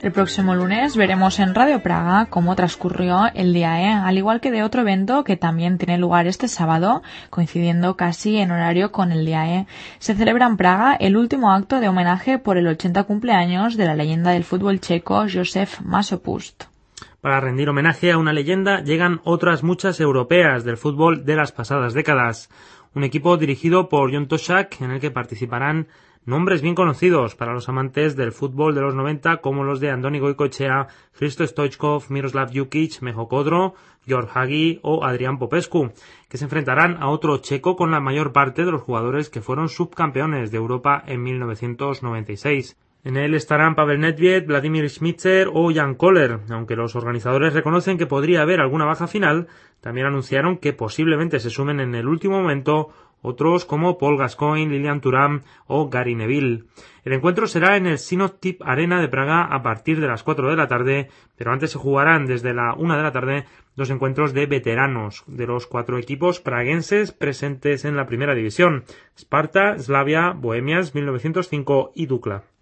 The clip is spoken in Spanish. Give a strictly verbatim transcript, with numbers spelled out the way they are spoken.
El próximo lunes veremos en Radio Praga cómo transcurrió el día E, al igual que de otro evento que también tiene lugar este sábado, coincidiendo casi en horario con el día E. Se celebra en Praga el último acto de homenaje por el ochenta cumpleaños de la leyenda del fútbol checo Josef Masopust. Para rendir homenaje a una leyenda llegan otras muchas europeas del fútbol de las pasadas décadas. Un equipo dirigido por Jon Tošák, en el que participarán nombres bien conocidos para los amantes del fútbol de los noventa, como los de Andoni Goicoechea, Hristo Stoichkov, Miroslav Jukic, Mejo Kodro, Georg Hagi o Adrián Popescu, que se enfrentarán a otro checo con la mayor parte de los jugadores que fueron subcampeones de Europa en mil novecientos noventa y seis. En él estarán Pavel Nedved, Vladimir Schmitzer o Jan Koller. Aunque los organizadores reconocen que podría haber alguna baja final, también anunciaron que posiblemente se sumen en el último momento otros como Paul Gascoigne, Lilian Thuram o Gary Neville. El encuentro será en el Synod-Tip Arena de Praga a partir de las cuatro de la tarde, pero antes se jugarán desde la una de la tarde dos encuentros de veteranos de los cuatro equipos praguenses presentes en la primera división: Sparta, Slavia, Bohemians mil novecientos cinco y Dukla.